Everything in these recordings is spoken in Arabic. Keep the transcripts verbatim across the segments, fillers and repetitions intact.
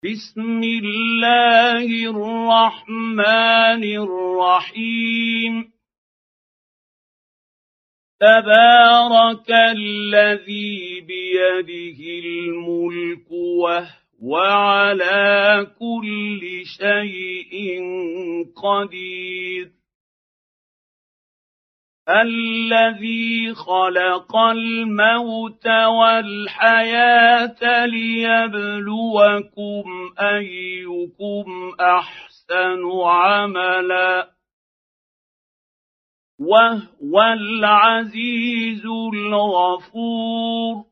بسم الله الرحمن الرحيم تبارك الذي بيده الملك وهو على كل شيء قدير الذي خلق الموت والحياة ليبلوكم أيكم أحسن عملا وهو العزيز الغفور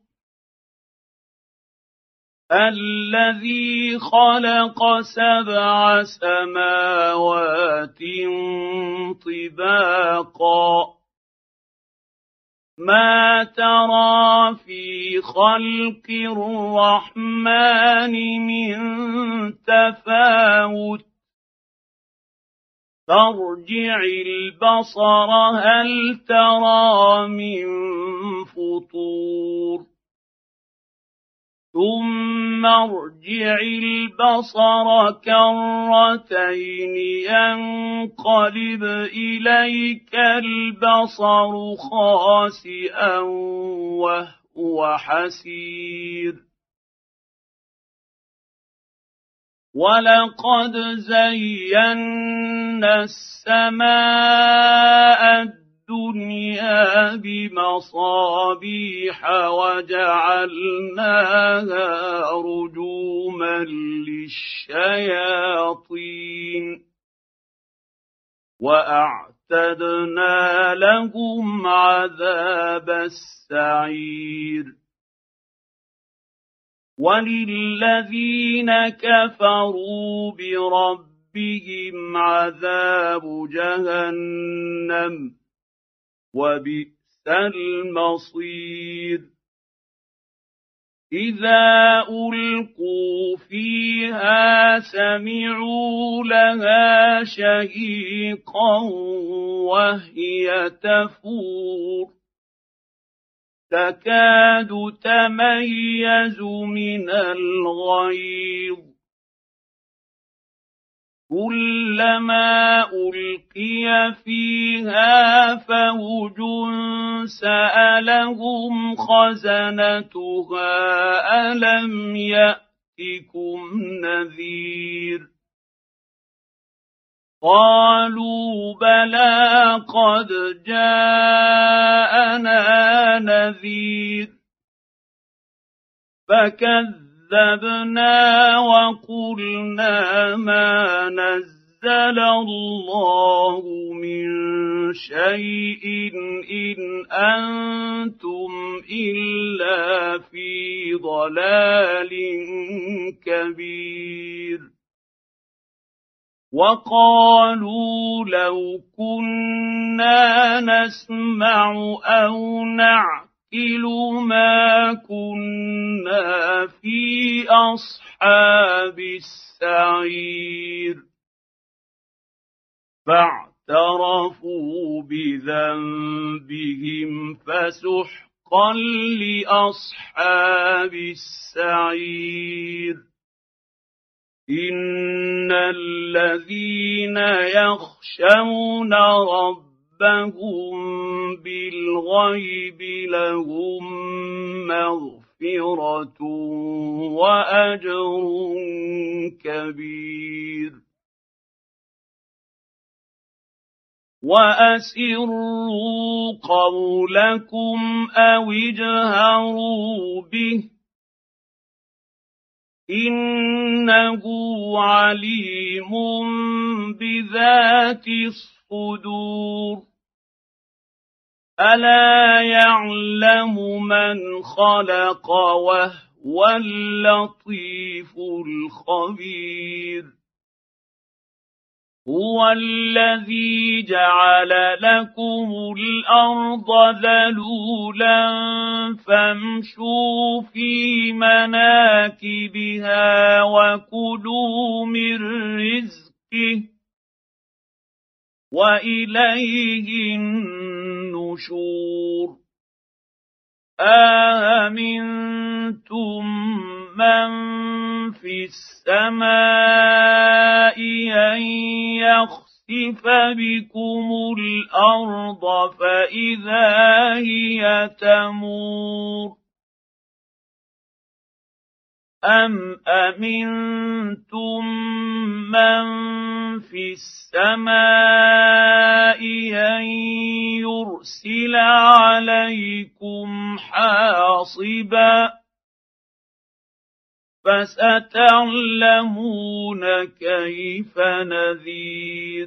الذي خلق سبع سماوات طباقا ما ترى في خلق الرحمن من تفاوت فارجع البصر هل ترى من فطور ثم ارجع البصر كرتين ينقلب إليك البصر خاسئا وهو حسير ولقد زينا السماء الدنيا بمصابيح وجعلناها رجوما للشياطين وأعتدنا لهم عذاب السعير وللذين كفروا بربهم عذاب جهنم وبئس المصير إذا ألقوا فيها سمعوا لها شهيقا وهي تفور تكاد تميز من الغيظ كلما ألقي فيها فوج سألهم خزنتها ألم يأتكم نذير قالوا بلى قد جاءنا نذير فكذبوا كذبنا وقلنا ما نزل الله من شيء إن أنتم إلا في ضلال كبير وقالوا لو كنا نسمع أو نعلم ما كنا في أصحاب السعير فاعترفوا بذنبهم فسحقا لأصحاب السعير إن الذين يخشون ربهم ربهم بالغيب لهم مغفرة وأجر كبير وأسروا قولكم أو اجهروا به إنه عليم بذات الصدور ألا يعلم من خلق وهو اللطيف الخبير هو الذي جعل لكم الأرض ذلولا فامشوا في مناكبها وكلوا من رزقه وإليه النشور أَأَمِنْتُمْ من في السماء أن يخسف بكم الأرض فإذا هي تمور أم أمنتم من في السماء أن يرسل عليكم حاصبا فستعلمون كيف نذير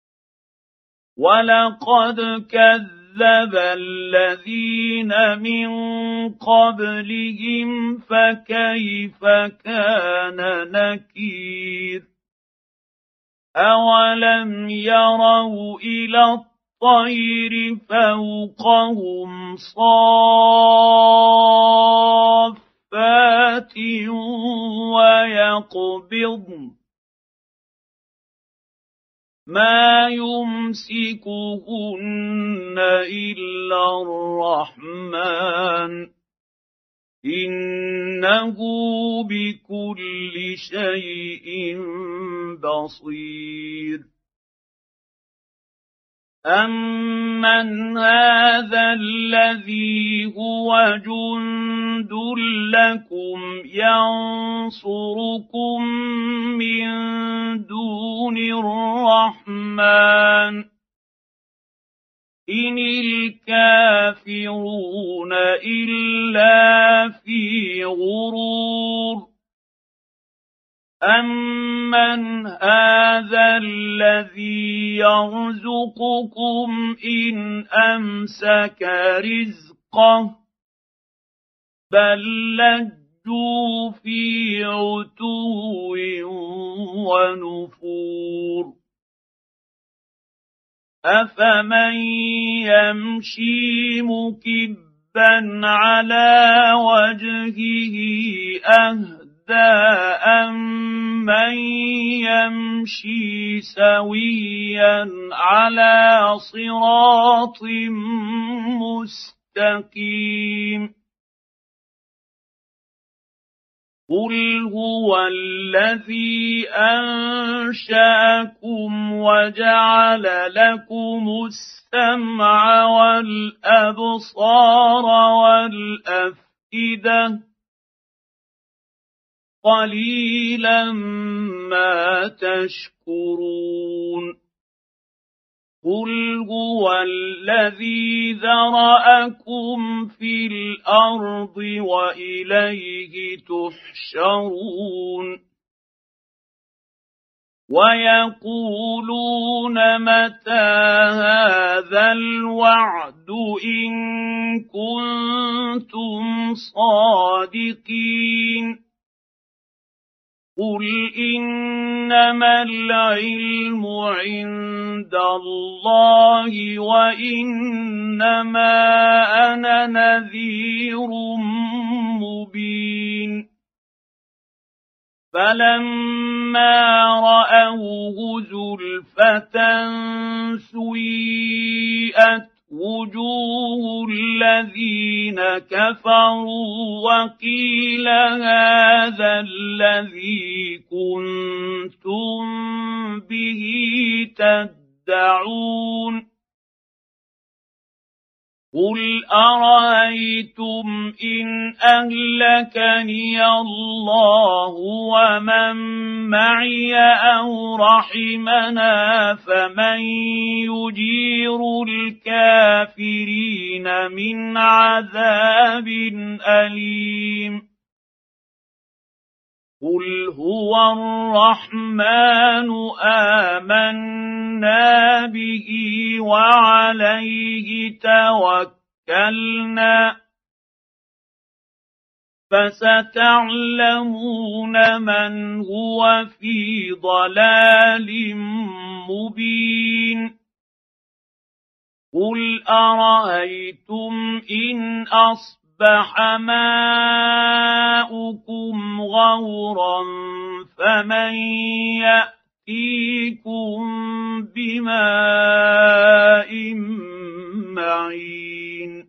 ولقد كذب الذين من قبلهم فكيف كان نكير أولم يروا إلى الطير فوقهم صافات ويقبضن ما يمسكهن إلا الرحمن إنه بكل شيء بصير أمن هذا الذي هو جند لكم ينصركم من دون الرحمن إن الكافرون إلا في غرور أمن هذا الذي يرزقكم إن أمسك رزقه بل لجوا في عتو ونفور أفمن يمشي مكبا على وجهه أهدى أمن يمشي سويا على صراط مستقيم قل هو الذي أنشأكم وجعل لكم السمع والأبصار والأفئدة قليلا ما تشكرون قل هو الذي ذرأكم في الأرض وإليه تحشرون ويقولون متى هذا الوعد إن كنتم صادقين قل إنما العلم عند الله وإنما أنا نذير مبين فلما رأوه زلفة سيئت وجوه الذين كفروا وقيل هذا الذي كنتم به تدعون قل أرأيتم إن أهلكني الله ومن معي أو رحمنا فمن يجير الكافرين من عذاب أليم قل هو الرحمن آمنا به وعليه توكلنا فستعلمون من هو في ضلال مبين قل أرأيتم إن أصبح أصبح ماؤكم غورا فمن يأتيكم بماء معين